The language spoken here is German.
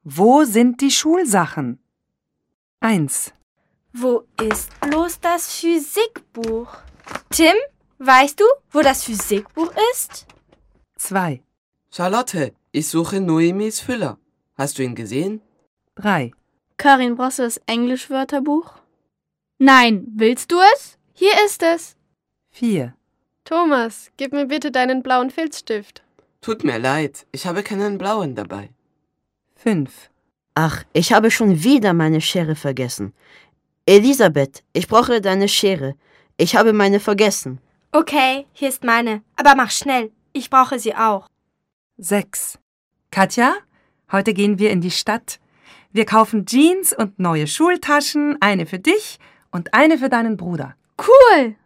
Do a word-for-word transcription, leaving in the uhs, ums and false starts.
Wo sind die Schulsachen? eins. Wo ist bloß das Physikbuch? Tim, weißt du, wo das Physikbuch ist? zwei. Charlotte, ich suche Noemis Füller. Hast du ihn gesehen? drei. Karin, brauchst du das Englischwörterbuch? Nein, willst du es? Hier ist es. vier. Thomas, gib mir bitte deinen blauen Filzstift. Tut mir leid, ich habe keinen blauen dabei. fünf. Ach, ich habe schon wieder meine Schere vergessen. Elisabeth, ich brauche deine Schere. Ich habe meine vergessen. Okay, hier ist meine. Aber mach schnell. Ich brauche sie auch. sechs. Katja, heute gehen wir in die Stadt. Wir kaufen Jeans und neue Schultaschen, eine für dich und eine für deinen Bruder. Cool!